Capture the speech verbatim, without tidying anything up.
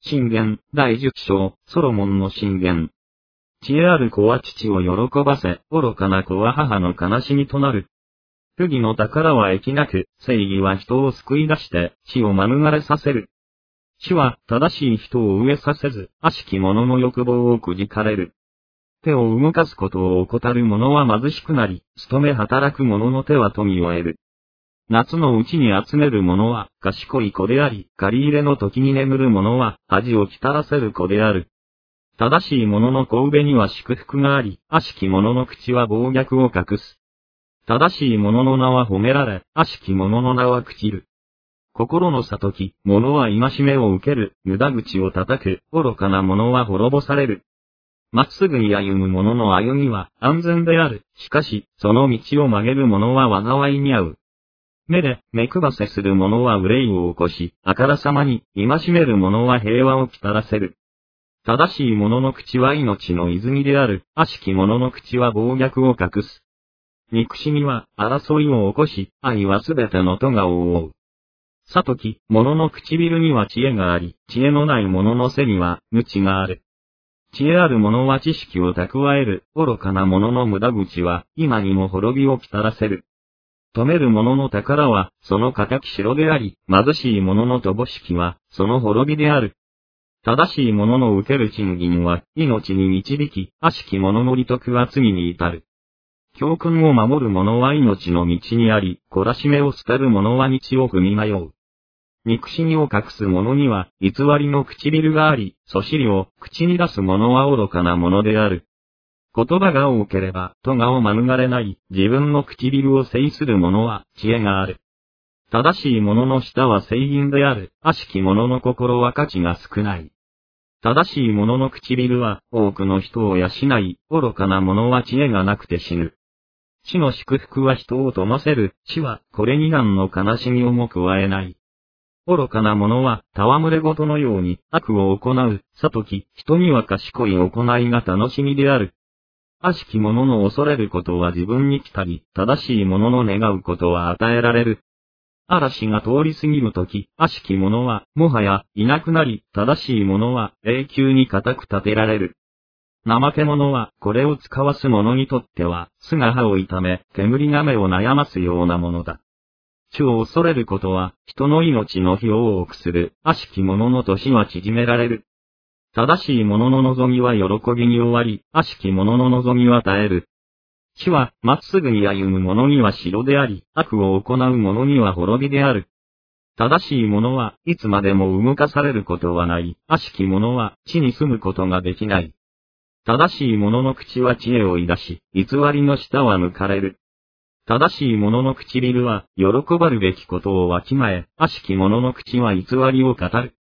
箴言、だいじゅっ章、ソロモンの箴言。知恵ある子は父を喜ばせ、愚かな子は母の悲しみとなる。不義の宝は益なく、正義は人を救い出して、死を免れさせる。死は正しい人を飢えさせず、悪しき者の欲望をくじかれる。手を動かすことを怠る者は貧しくなり、勤め働く者の手は富を得る。夏のうちに集める者は賢い子であり、借り入れの時に眠る者は恥をきたらせる子である。正しい者の頭には祝福があり、悪しき者の口は暴虐を隠す。正しい者の名は褒められ、悪しき者の名は朽ちる。心の悟き、者は戒めを受ける、無駄口を叩く、愚かな者は滅ぼされる。まっすぐに歩む者の歩みは安全である。しかし、その道を曲げる者は災いに遭う。目で目配せする者は憂いを起こし、あからさまに戒める者は平和をきたらせる。正しい者の口は命の泉である。悪しき者の口は暴虐を隠す。憎しみは争いを起こし、愛はすべての咎を覆う。悟き、者の唇には知恵があり、知恵のない者の背には無知がある。知恵ある者は知識を蓄える。愚かな者の無駄口は今にも滅びをきたらせる。富める者の宝はその仇城であり、貧しい者の乏しきはその滅びである。正しい者の受ける賃金は命に導き、悪しき者の利得は罪に至る。教訓を守る者は命の道にあり、懲らしめを捨てる者は道を踏み迷う。憎しみを隠す者には偽りの唇があり、そしりを口に出す者は愚かな者である。言葉が多ければ咎を免れない。自分の唇を制する者は知恵がある。正しい者の舌は正義である。悪しき者の心は価値が少ない。正しい者の唇は多くの人を養い、愚かな者は知恵がなくて死ぬ。死の祝福は人を富ませる。死はこれに何の悲しみをも加えない。愚かな者は戯れごとのように悪を行う。悟き、人には賢い行いが楽しみである。悪しき者の恐れることは自分に来たり、正しい者の願うことは与えられる。嵐が通り過ぎるとき、悪しき者はもはやいなくなり、正しい者は永久に固く立てられる。怠け者はこれを使わす者にとっては、巣が歯を痛め、煙が目を悩ますようなものだ。主を恐れることは、人の命の日を多くする。悪しき者の年は縮められる。正しい者の望みは喜びに終わり、悪しき者の望みは絶える。死はまっすぐに歩む者には城であり、悪を行う者には滅びである。正しい者はいつまでも動かされることはない。悪しき者は地に住むことができない。正しい者の口は知恵を出し、偽りの舌は抜かれる。正しい者の唇は喜ばるべきことをわきまえ、悪しき者の口は偽りを語る。